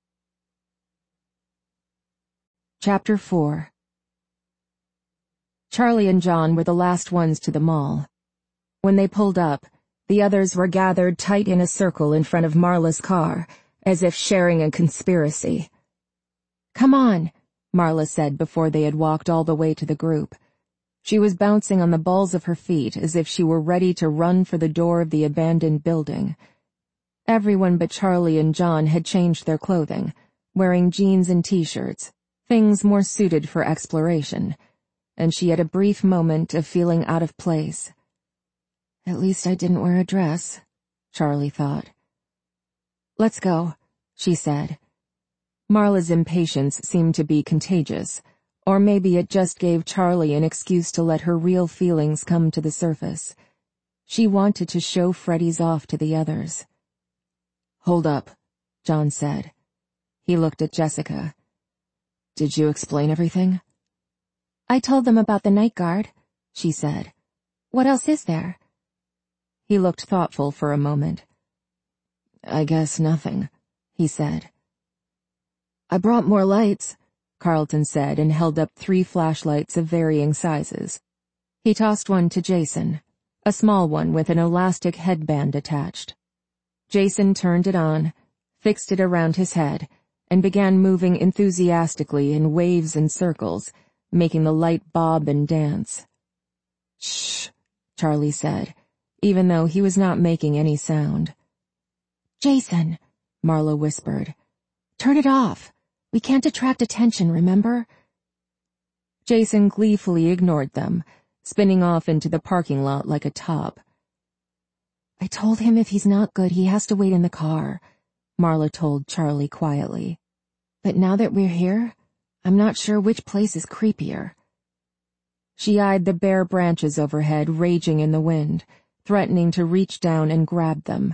Chapter four. Charlie and John were the last ones to the mall. When they pulled up, the others were gathered tight in a circle in front of Marla's car, as if sharing a conspiracy. "Come on," Marla said before they had walked all the way to the group. She was bouncing on the balls of her feet as if she were ready to run for the door of the abandoned building. Everyone but Charlie and John had changed their clothing, wearing jeans and t-shirts, things more suited for exploration, and she had a brief moment of feeling out of place. "At least I didn't wear a dress," Charlie thought. "Let's go," she said. Marla's impatience seemed to be contagious, or maybe it just gave Charlie an excuse to let her real feelings come to the surface. She wanted to show Freddie's off to the others. "Hold up," John said. He looked at Jessica. "Did you explain everything?" "I told them about the night guard," she said. "What else is there?" He looked thoughtful for a moment. "I guess nothing," he said. "I brought more lights," Carlton said, and held up three flashlights of varying sizes. He tossed one to Jason, a small one with an elastic headband attached. Jason turned it on, fixed it around his head, and began moving enthusiastically in waves and circles, making the light bob and dance. "Shh," Charlie said, even though he was not making any sound. "Jason," Marla whispered. "Turn it off. We can't attract attention, remember?" Jason gleefully ignored them, spinning off into the parking lot like a top. "I told him if he's not good, he has to wait in the car," Marla told Charlie quietly. "But now that we're here, I'm not sure which place is creepier." She eyed the bare branches overhead raging in the wind, threatening to reach down and grab them.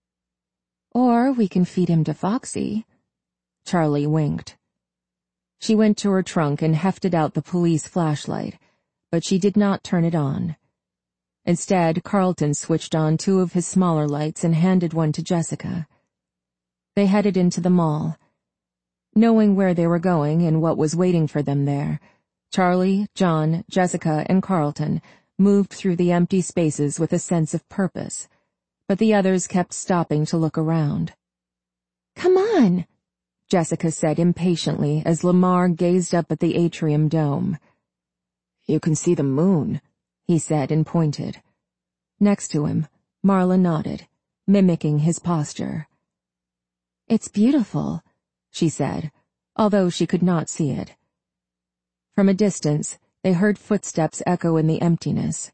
"Or we can feed him to Foxy." Charlie winked. She went to her trunk and hefted out the police flashlight, but she did not turn it on. Instead, Carlton switched on two of his smaller lights and handed one to Jessica. They headed into the mall. Knowing where they were going and what was waiting for them there, Charlie, John, Jessica, and Carlton moved through the empty spaces with a sense of purpose, but the others kept stopping to look around. "Come on," Jessica said impatiently as Lamar gazed up at the atrium dome. "You can see the moon," he said and pointed. Next to him, Marla nodded, mimicking his posture. "It's beautiful," she said, although she could not see it. From a distance, they heard footsteps echo in the emptiness.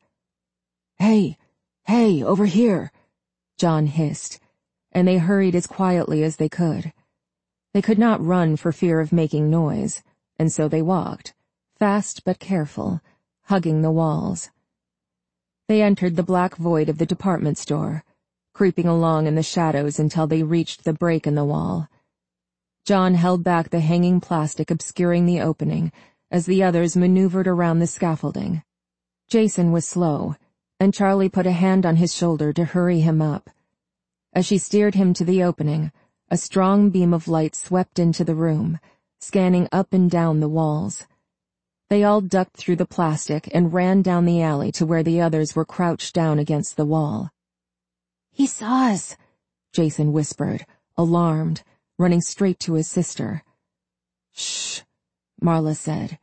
"Hey, hey, over here," John hissed, and they hurried as quietly as they could. They could not run for fear of making noise, and so they walked, fast but careful, hugging the walls. They entered the black void of the department store, creeping along in the shadows until they reached the break in the wall. John held back the hanging plastic obscuring the opening as the others maneuvered around the scaffolding. Jason was slow, and Charlie put a hand on his shoulder to hurry him up. As she steered him to the opening, a strong beam of light swept into the room, scanning up and down the walls. They all ducked through the plastic and ran down the alley to where the others were crouched down against the wall. "He saw us," Jason whispered, alarmed, running straight to his sister. "Shh," Marla said.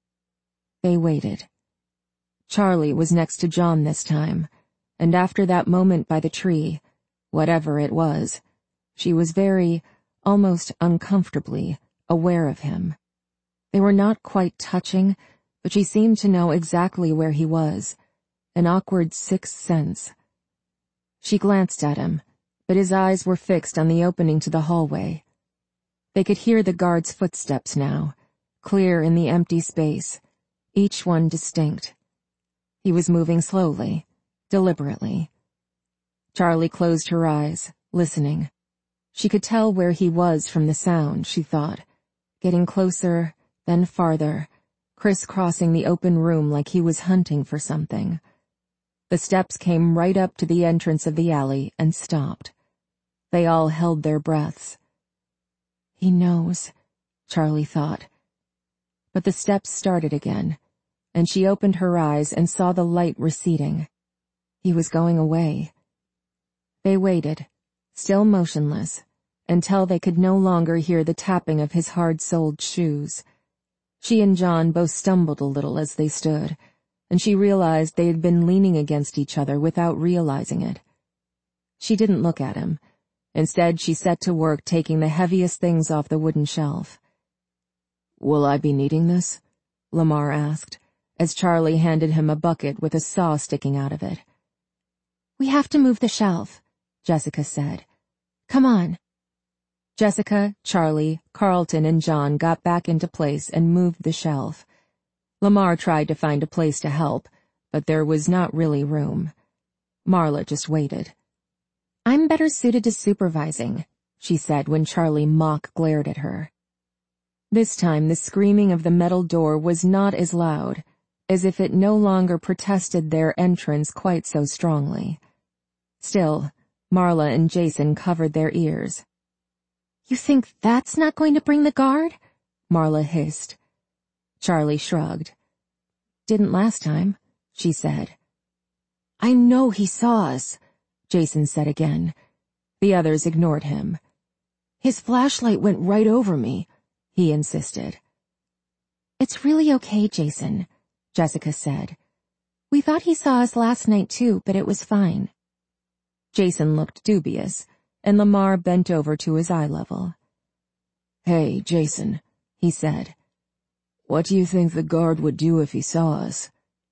They waited. Charlie was next to John this time, and after that moment by the tree, whatever it was, she was very, almost uncomfortably, aware of him. They were not quite touching, but she seemed to know exactly where he was, an awkward sixth sense. She glanced at him, but his eyes were fixed on the opening to the hallway. They could hear the guard's footsteps now, clear in the empty space, each one distinct. He was moving slowly, deliberately. Charlie closed her eyes, listening. She could tell where he was from the sound, she thought, getting closer, then farther, crisscrossing the open room like he was hunting for something. The steps came right up to the entrance of the alley and stopped. They all held their breaths. He knows, Charlie thought. But the steps started again, and she opened her eyes and saw the light receding. He was going away. They waited, still motionless, until they could no longer hear the tapping of his hard-soled shoes. She and John both stumbled a little as they stood, and she realized they had been leaning against each other without realizing it. She didn't look at him. Instead, she set to work taking the heaviest things off the wooden shelf. "Will I be needing this?" Lamar asked, as Charlie handed him a bucket with a saw sticking out of it. "We have to move the shelf," Jessica said. "Come on." Jessica, Charlie, Carlton, and John got back into place and moved the shelf. Lamar tried to find a place to help, but there was not really room. Marla just waited. "I'm better suited to supervising," she said when Charlie mock glared at her. This time the screaming of the metal door was not as loud, as if it no longer protested their entrance quite so strongly. Still, Marla and Jason covered their ears. "You think that's not going to bring the guard?" Marla hissed. Charlie shrugged. "Didn't last time," she said. "I know he saw us," Jason said again. The others ignored him. "His flashlight went right over me," he insisted. "It's really okay, Jason," Jessica said. "We thought he saw us last night too, but it was fine." Jason looked dubious, and Lamar bent over to his eye level. "Hey, Jason," he said. "What do you think the guard would do if he saw us?"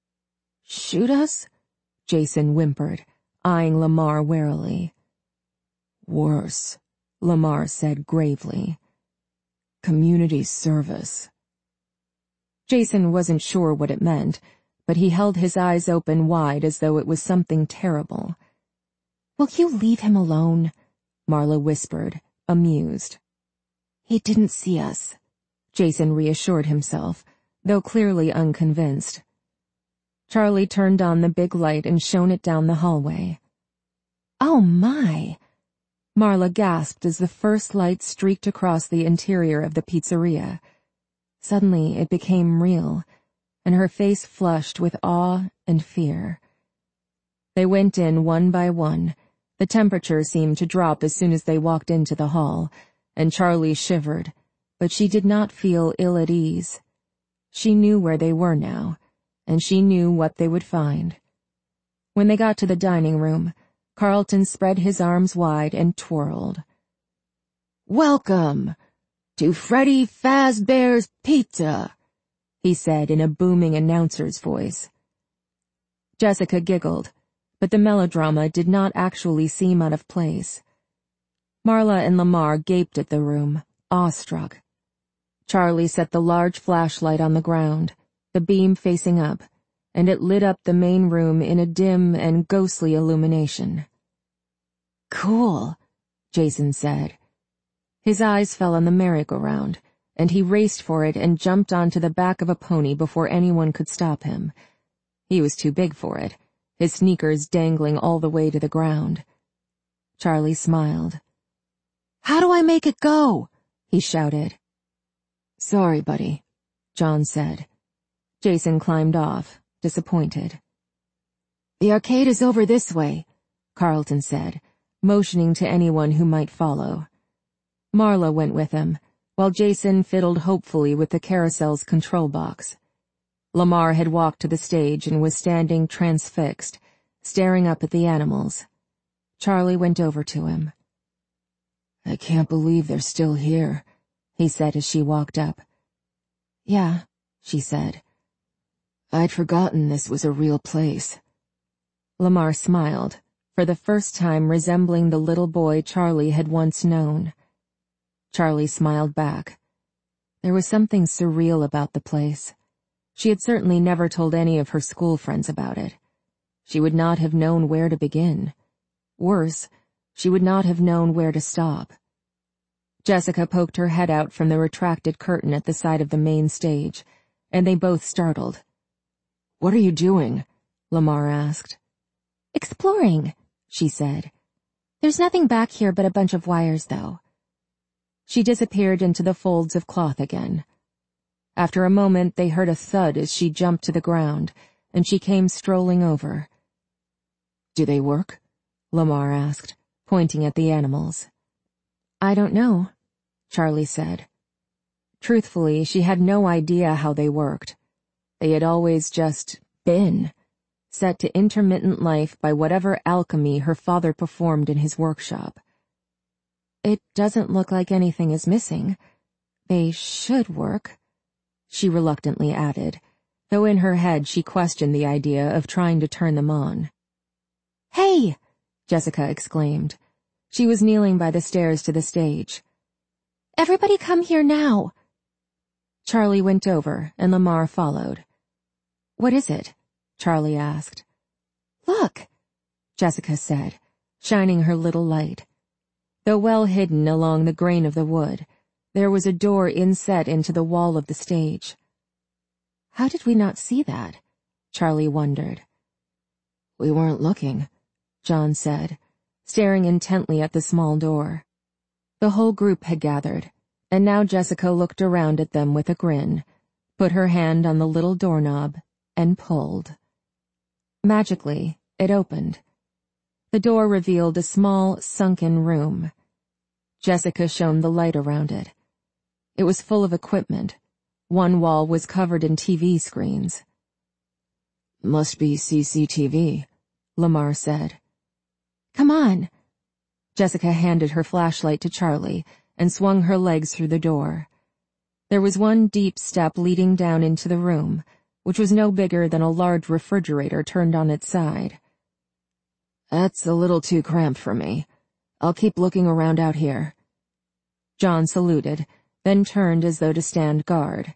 "Shoot us?" Jason whimpered, eyeing Lamar warily. "Worse," Lamar said gravely. "Community service." Jason wasn't sure what it meant, but he held his eyes open wide as though it was something terrible. "Will you leave him alone?" Marla whispered, amused. "He didn't see us," Jason reassured himself, though clearly unconvinced. Charlie turned on the big light and shone it down the hallway. "Oh my!" Marla gasped as the first light streaked across the interior of the pizzeria. Suddenly it became real, and her face flushed with awe and fear. They went in one by one. The temperature seemed to drop as soon as they walked into the hall, and Charlie shivered, but she did not feel ill at ease. She knew where they were now, and she knew what they would find. When they got to the dining room, Carlton spread his arms wide and twirled. "Welcome to Freddy Fazbear's Pizza," he said in a booming announcer's voice. Jessica giggled, but the melodrama did not actually seem out of place. Marla and Lamar gaped at the room, awestruck. Charlie set the large flashlight on the ground, the beam facing up, and it lit up the main room in a dim and ghostly illumination. "Cool," Jason said. His eyes fell on the merry-go-round, and he raced for it and jumped onto the back of a pony before anyone could stop him. He was too big for it, his sneakers dangling all the way to the ground. Charlie smiled. "How do I make it go?" he shouted. "Sorry, buddy," John said. Jason climbed off, disappointed. "The arcade is over this way," Carlton said, motioning to anyone who might follow. Marla went with him, while Jason fiddled hopefully with the carousel's control box. Lamar had walked to the stage and was standing transfixed, staring up at the animals. Charlie went over to him. "I can't believe they're still here," he said as she walked up. "Yeah," she said. "I'd forgotten this was a real place." Lamar smiled, for the first time resembling the little boy Charlie had once known. Charlie smiled back. There was something surreal about the place. She had certainly never told any of her school friends about it. She would not have known where to begin. Worse, she would not have known where to stop. Jessica poked her head out from the retracted curtain at the side of the main stage, and they both startled. "What are you doing?" Lamar asked. "Exploring," she said. "There's nothing back here but a bunch of wires, though." She disappeared into the folds of cloth again. After a moment, they heard a thud as she jumped to the ground, and she came strolling over. "Do they work?" Lamar asked, pointing at the animals. "I don't know," Charlie said. Truthfully, she had no idea how they worked. They had always just been, set to intermittent life by whatever alchemy her father performed in his workshop. "It doesn't look like anything is missing. They should work," she reluctantly added, though in her head she questioned the idea of trying to turn them on. "Hey!" Jessica exclaimed. She was kneeling by the stairs to the stage. "Everybody come here now!" Charlie went over, and Lamar followed. "What is it?" Charlie asked. "Look," Jessica said, shining her little light. Though well hidden along the grain of the wood, there was a door inset into the wall of the stage. How did we not see that? Charlie wondered. "We weren't looking," John said, staring intently at the small door. The whole group had gathered, and now Jessica looked around at them with a grin, put her hand on the little doorknob, and pulled. Magically, it opened. The door revealed a small, sunken room. Jessica shone the light around it. It was full of equipment. One wall was covered in T V screens. "Must be C C T V," Lamar said. "Come on." Jessica handed her flashlight to Charlie and swung her legs through the door. There was one deep step leading down into the room, which was no bigger than a large refrigerator turned on its side. "That's a little too cramped for me. I'll keep looking around out here." John saluted, then turned as though to stand guard.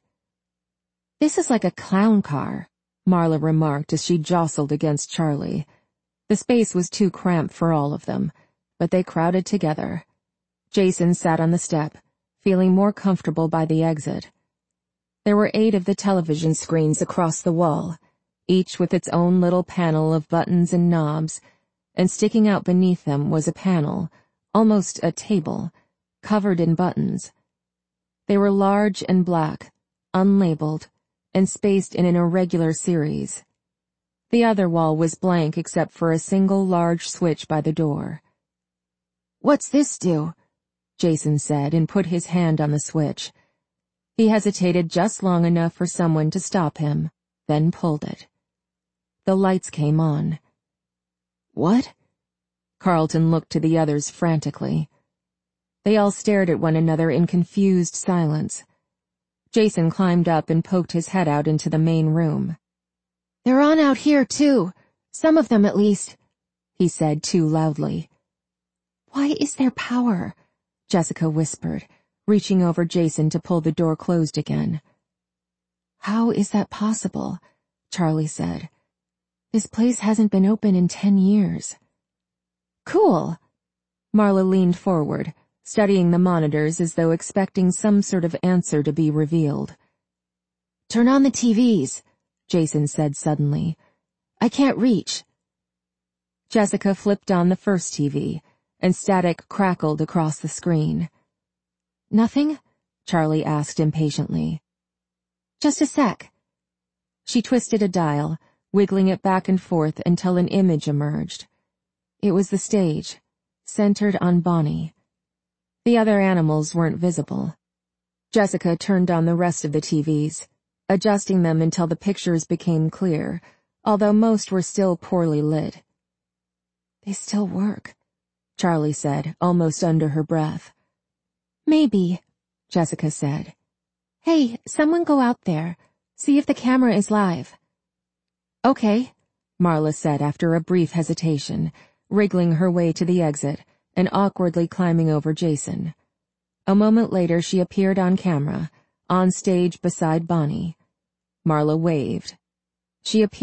"This is like a clown car," Marla remarked as she jostled against Charlie. The space was too cramped for all of them, but they crowded together. Jason sat on the step, feeling more comfortable by the exit. There were eight of the television screens across the wall, each with its own little panel of buttons and knobs, and sticking out beneath them was a panel, almost a table, covered in buttons. They were large and black, unlabeled, and spaced in an irregular series. The other wall was blank except for a single large switch by the door. "What's this do?" Jason said and put his hand on the switch. He hesitated just long enough for someone to stop him, then pulled it. The lights came on. "What?" Carlton looked to the others frantically. They all stared at one another in confused silence. Jason climbed up and poked his head out into the main room. "They're on out here, too. Some of them, at least," he said too loudly. "Why is there power?" Jessica whispered, reaching over Jason to pull the door closed again. "How is that possible?" Charlie said. "This place hasn't been open in ten years." "Cool." Marla leaned forward, studying the monitors as though expecting some sort of answer to be revealed. "Turn on the T Vs," Jason said suddenly. "I can't reach." Jessica flipped on the first T V, and static crackled across the screen. "Nothing?" Charlie asked impatiently. "Just a sec." She twisted a dial, wiggling it back and forth until an image emerged. It was the stage, centered on Bonnie. The other animals weren't visible. Jessica turned on the rest of the T Vs, adjusting them until the pictures became clear, although most were still poorly lit. "They still work," Charlie said, almost under her breath. "Maybe," Jessica said. "Hey, someone go out there. See if the camera is live." "Okay," Marla said after a brief hesitation, wriggling her way to the exit and awkwardly climbing over Jason. A moment later she appeared on camera, on stage beside Bonnie. Marla waved. She appeared